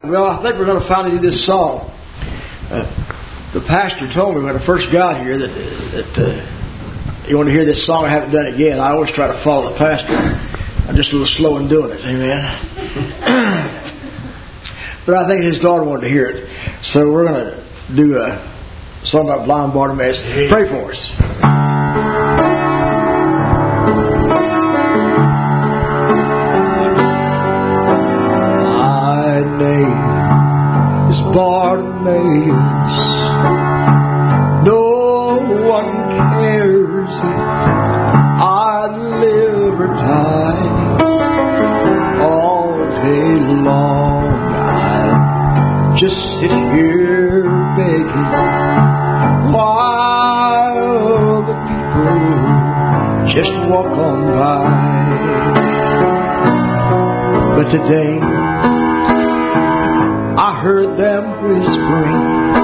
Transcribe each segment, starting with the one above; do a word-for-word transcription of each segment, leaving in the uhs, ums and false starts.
Well, I think we're going to finally do this song. Uh, the pastor told me when I first got here that, that uh, you want to hear this song. I haven't done it yet. I always try to follow the pastor. I'm just a little slow in doing it. Amen. But I think his daughter wanted to hear it. So we're going to do a song about blind Bartimaeus. Pray for us. Bartimaeus, no one cares if I live or die. All day long I just sit here begging while the people just walk on by. But today I heard them whispering.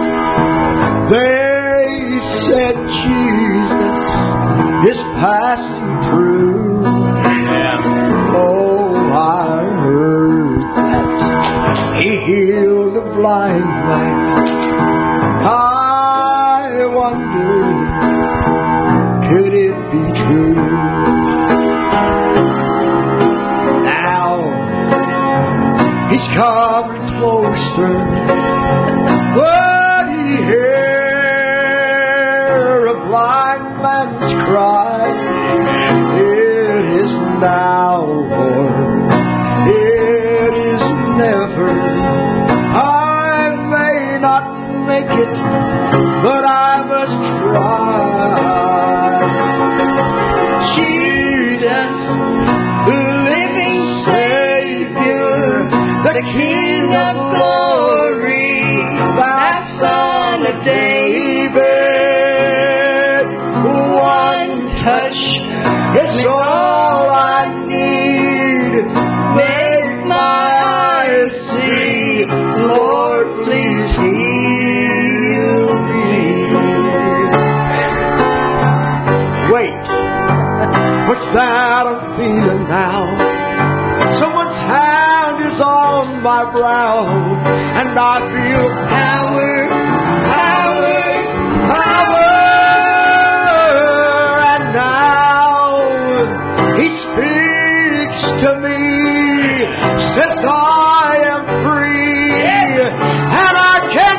They said Jesus is passing through. Yeah. Oh, I heard that He healed a blind man. I wonder, could it be true? Now He's coming closer. Would He hear a blind man's cry? It is now or it is never. I may not make it, but I must try. Jesus, the living Savior, the King of glory, thy Son of David. One touch is all I need. Make my eyes see. Lord, please heal me. Wait, what's that I'm feeling now? Someone's hand is on my brow, and I feel power, power, power. And now He speaks to me, says I am free, and I can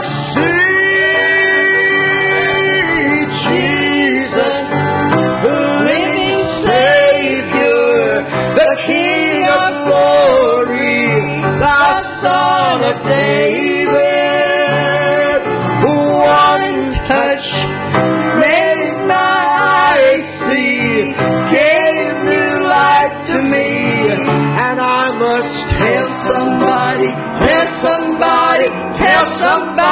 see Jesus, the living Savior, the King of glory, thy Son of David. One touch made my eyes see, gave new life to me, and I must tell somebody, tell somebody, tell somebody.